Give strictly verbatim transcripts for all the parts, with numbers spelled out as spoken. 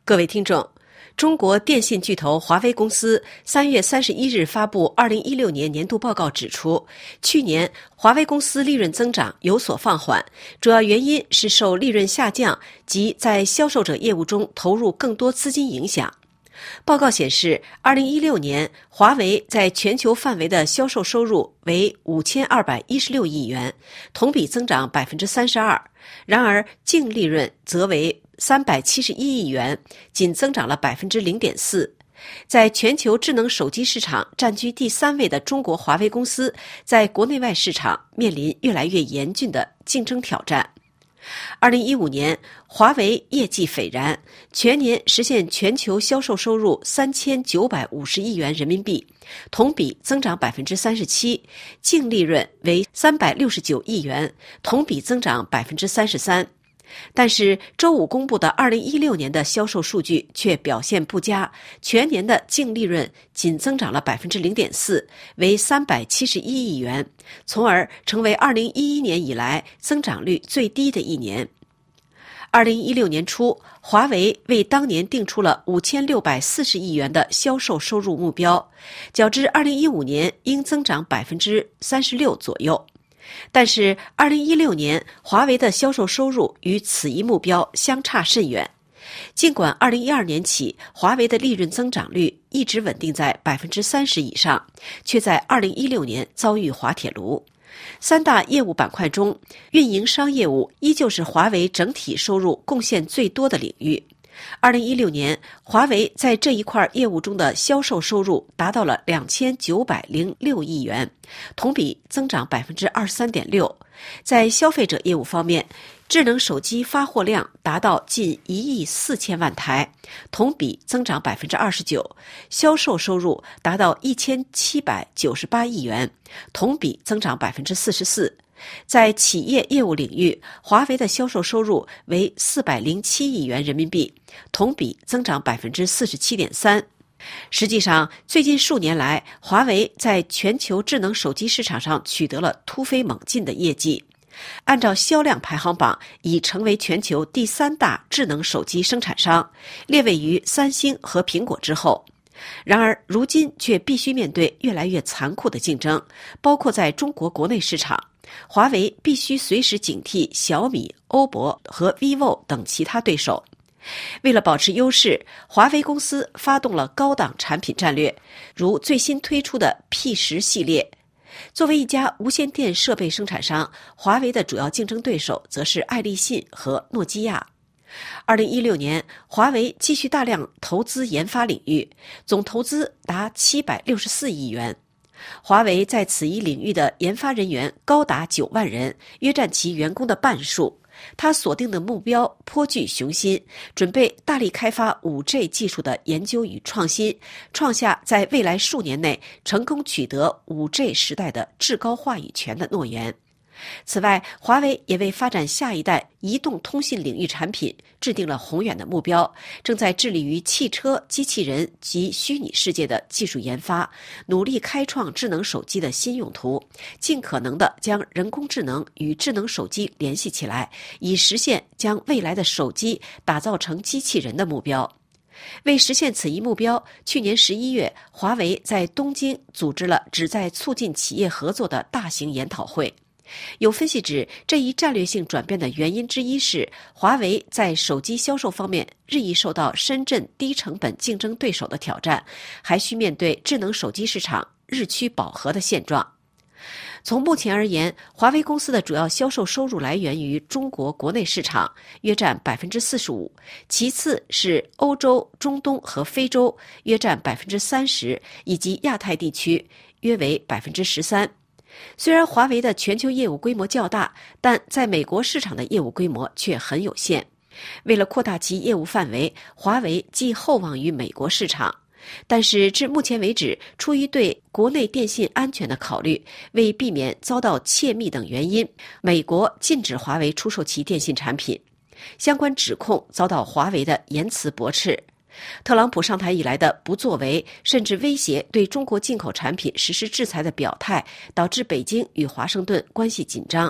各位听众，中国电信巨头华为公司三月三十一日发布二零一六年年度报告指出，去年华为公司利润增长有所放缓，主要原因是受利润下降及在销售者业务中投入更多资金影响。报告显示，二零一六年华为在全球范围的销售收入为五千二百一十六亿元，同比增长百分之三十二。然而，净利润则为三百七十一亿元，仅增长了百分之零点四。在全球智能手机市场占据第三位的中国华为公司，在国内外市场面临越来越严峻的竞争挑战。二零一五年，华为业绩斐然，全年实现全球销售收入三千九百五十亿元人民币，同比增长百分之三十七，净利润为三百六十九亿元，同比增长百分之三十三。但是周五公布的二零一六年的销售数据却表现不佳，全年的净利润仅增长了百分之零点四，为三百七十一亿元，从而成为二零一一年以来增长率最低的一年。二零一六年初，华为为当年定出了五千六百四十亿元的销售收入目标，较之二零一五年应增长百分之三十六左右。但是二零一六年华为的销售收入与此一目标相差甚远。尽管二零一二年起华为的利润增长率一直稳定在百分之三十以上，却在二零一六年遭遇滑铁卢。三大业务板块中，运营商业务依旧是华为整体收入贡献最多的领域。二零一六年，华为在这一块业务中的销售收入达到了两千九百零六亿元，同比增长百分之二十三点六。在消费者业务方面，智能手机发货量达到近一亿四千万台，同比增长百分之二十九，销售收入达到一千七百九十八亿元，同比增长百分之四十四。在企业业务领域，华为的销售收入为四百零七亿元人民币，同比增长百分之四十七点三。实际上，最近数年来，华为在全球智能手机市场上取得了突飞猛进的业绩。按照销量排行榜，已成为全球第三大智能手机生产商，列位于三星和苹果之后。然而，如今却必须面对越来越残酷的竞争，包括在中国国内市场，华为必须随时警惕小米、欧博和 vivo 等其他对手。为了保持优势，华为公司发动了高档产品战略，如最新推出的 P 十 系列。作为一家无线电设备生产商，华为的主要竞争对手则是爱立信和诺基亚。二零一六年，华为继续大量投资研发领域，总投资达七百六十四亿元。华为在此一领域的研发人员高达九万人，约占其员工的半数。他锁定的目标颇具雄心，准备大力开发 五 G 技术的研究与创新，创下在未来数年内成功取得 五 G 时代的至高话语权的诺言。此外，华为也为发展下一代移动通信领域产品制定了宏远的目标，正在致力于汽车、机器人及虚拟世界的技术研发，努力开创智能手机的新用途，尽可能地将人工智能与智能手机联系起来，以实现将未来的手机打造成机器人的目标。为实现此一目标，去年十一月，华为在东京组织了旨在促进企业合作的大型研讨会。有分析指，这一战略性转变的原因之一是，华为在手机销售方面日益受到深圳低成本竞争对手的挑战，还需面对智能手机市场日趋饱和的现状。从目前而言，华为公司的主要销售收入来源于中国国内市场，约占百分之四十五，其次是欧洲、中东和非洲，约占百分之三十，以及亚太地区，约为百分之十三。虽然华为的全球业务规模较大，但在美国市场的业务规模却很有限。为了扩大其业务范围，华为寄厚望于美国市场。但是至目前为止，出于对国内电信安全的考虑，为避免遭到窃密等原因，美国禁止华为出售其电信产品。相关指控遭到华为的严词驳斥。特朗普上台以来的不作为，甚至威胁对中国进口产品实施制裁的表态，导致北京与华盛顿关系紧张。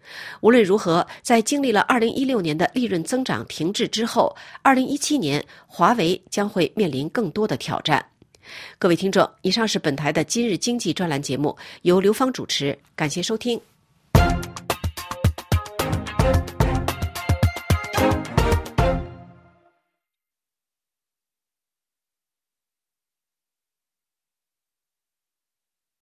无论如何，在经历了二零一六年的利润增长停滞之后，二零一七年华为将会面临更多的挑战。各位听众，以上是本台的今日经济专栏节目，由刘芳主持，感谢收听。